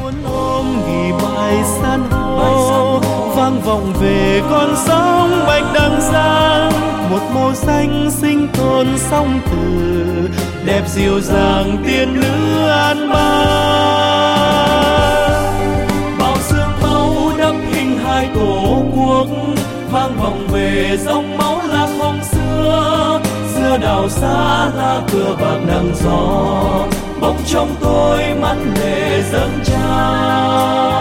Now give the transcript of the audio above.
muốn ôm ghi bài san hô vang vọng về con sóng bạch đằng giang, một màu xanh sinh tồn song từ đẹp dịu dàng tiên nữ an bang. Bao xương máu đắp hình hai tổ quốc vang vọng về dòng máu lạc hồng xưa, xưa đào xa lá cờ bạc nắng gió bỗng trong tôi mắt lệ dâng trào.